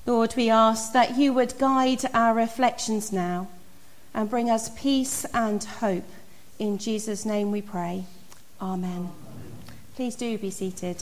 Lord, we ask that you would guide our reflections now and bring us peace and hope. In Jesus' name we pray. Amen. Please do be seated.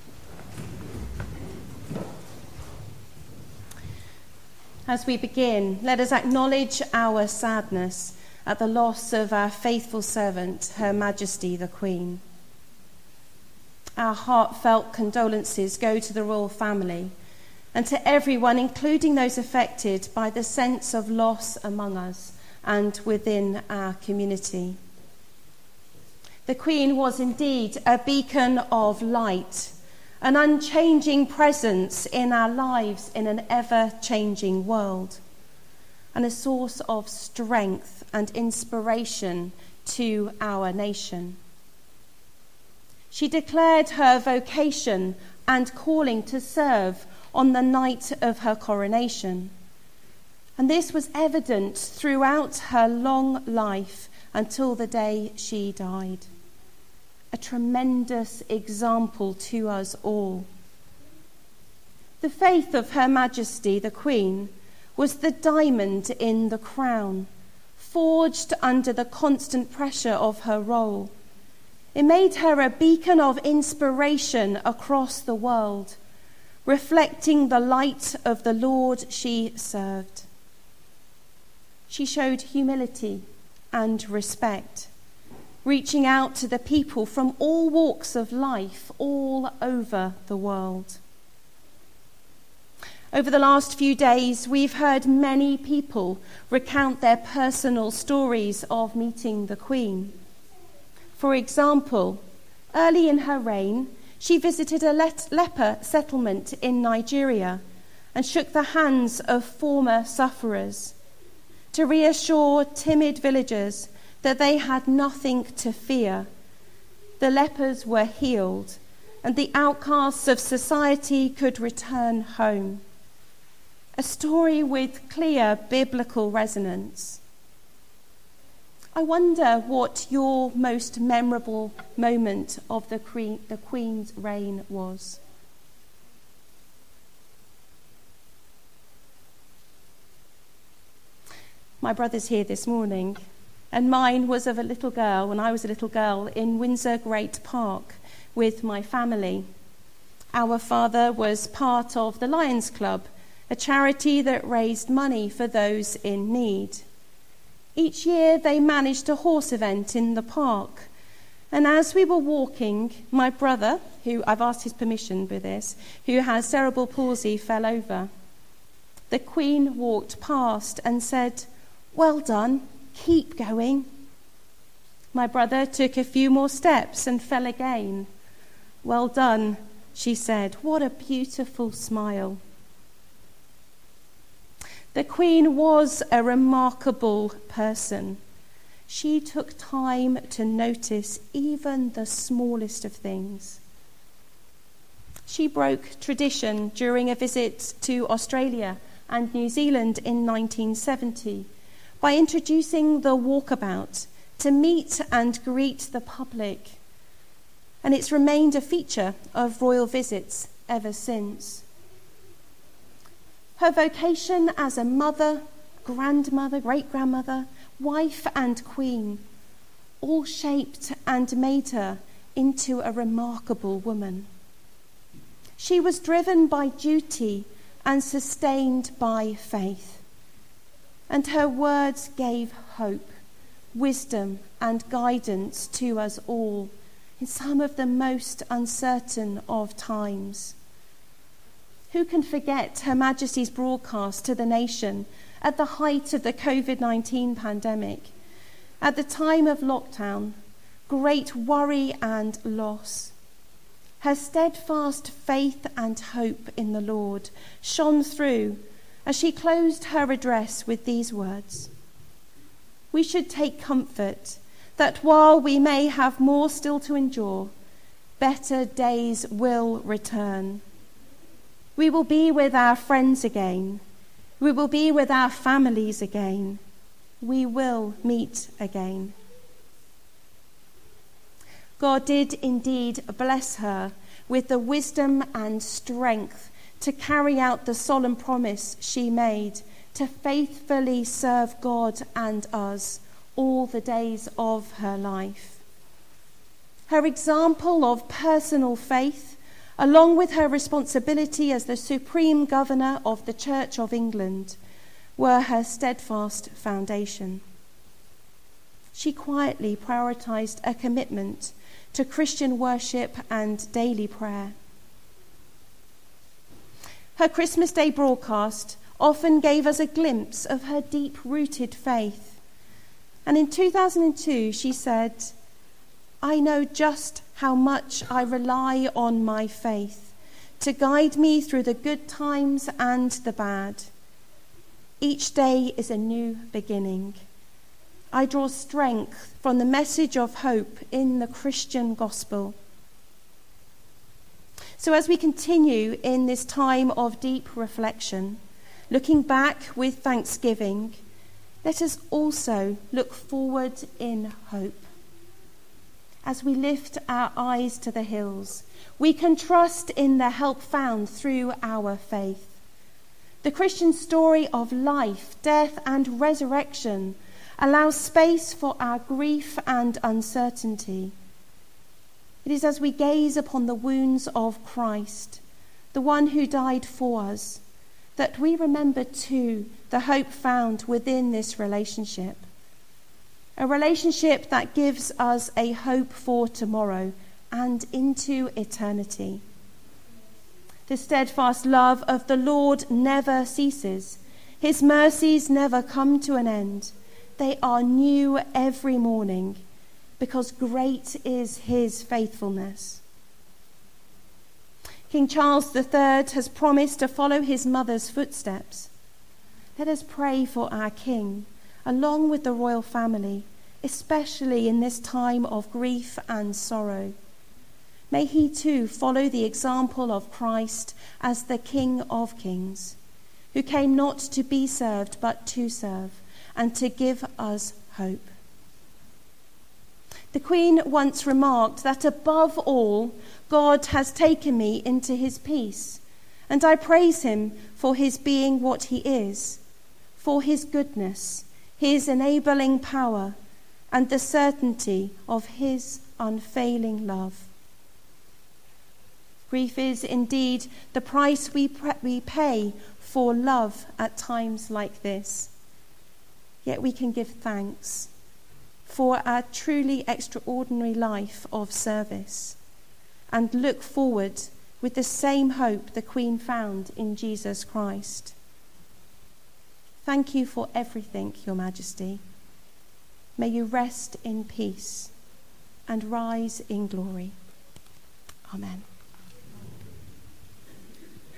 As we begin, let us acknowledge our sadness at the loss of our faithful servant, Her Majesty the Queen. Our heartfelt condolences go to the royal family and to everyone, including those affected by the sense of loss among us and within our community. The Queen was indeed a beacon of light, an unchanging presence in our lives in an ever-changing world, and a source of strength and inspiration to our nation. She declared her vocation and calling to serve on the night of her coronation, and this was evident throughout her long life until the day she died. A tremendous example to us all. The faith of Her Majesty the Queen was the diamond in the crown, forged under the constant pressure of her role. It made her a beacon of inspiration across the world, reflecting the light of the Lord she served. She showed humility and respect, reaching out to the people from all walks of life all over the world. Over the last few days, we've heard many people recount their personal stories of meeting the Queen. For example, early in her reign, she visited a leper settlement in Nigeria and shook the hands of former sufferers to reassure timid villagers that they had nothing to fear. The lepers were healed, and the outcasts of society could return home. A story with clear biblical resonance. I wonder what your most memorable moment of the Queen's reign was. My brother's here this morning, and mine was of a little girl, when I was a little girl, in Windsor Great Park with my family. Our father was part of the Lions Club, a charity that raised money for those in need. Each year they managed a horse event in the park, and as we were walking, my brother, who I've asked his permission with this, who has cerebral palsy, fell over. The Queen walked past and said, "Well done, keep going." My brother took a few more steps and fell again. "Well done," she said. What a beautiful smile. The Queen was a remarkable person. She took time to notice even the smallest of things. She broke tradition during a visit to Australia and New Zealand in 1970 by introducing the walkabout to meet and greet the public. And it's remained a feature of royal visits ever since. Her vocation as a mother, grandmother, great-grandmother, wife and queen all shaped and made her into a remarkable woman. She was driven by duty and sustained by faith. And her words gave hope, wisdom and guidance to us all in some of the most uncertain of times. Who can forget Her Majesty's broadcast to the nation at the height of the COVID-19 pandemic, at the time of lockdown, great worry and loss? Her steadfast faith and hope in the Lord shone through as she closed her address with these words: "We should take comfort that while we may have more still to endure, better days will return. We will be with our friends again. We will be with our families again. We will meet again." God did indeed bless her with the wisdom and strength to carry out the solemn promise she made to faithfully serve God and us all the days of her life. Her example of personal faith, along with her responsibility as the Supreme Governor of the Church of England, were her steadfast foundation. She quietly prioritised a commitment to Christian worship and daily prayer. Her Christmas Day broadcast often gave us a glimpse of her deep-rooted faith. And in 2002, she said, "I know just how much I rely on my faith to guide me through the good times and the bad. Each day is a new beginning. I draw strength from the message of hope in the Christian gospel." So as we continue in this time of deep reflection, looking back with thanksgiving, let us also look forward in hope. As we lift our eyes to the hills, we can trust in the help found through our faith. The Christian story of life, death, and resurrection allows space for our grief and uncertainty. It is as we gaze upon the wounds of Christ, the one who died for us, that we remember too the hope found within this relationship. A relationship that gives us a hope for tomorrow and into eternity. The steadfast love of the Lord never ceases. His mercies never come to an end. They are new every morning, because great is his faithfulness. King Charles III has promised to follow his mother's footsteps. Let us pray for our King, along with the royal family, especially in this time of grief and sorrow. May he too follow the example of Christ as the King of Kings, who came not to be served but to serve, and to give us hope. The Queen once remarked that above all, God has taken me into his peace, and I praise him for his being what he is, for his goodness, his enabling power, and the certainty of his unfailing love. Grief is indeed the price we pay for love at times like this. Yet we can give thanks for our truly extraordinary life of service and look forward with the same hope the Queen found in Jesus Christ. Thank you for everything, Your Majesty. May you rest in peace and rise in glory. Amen.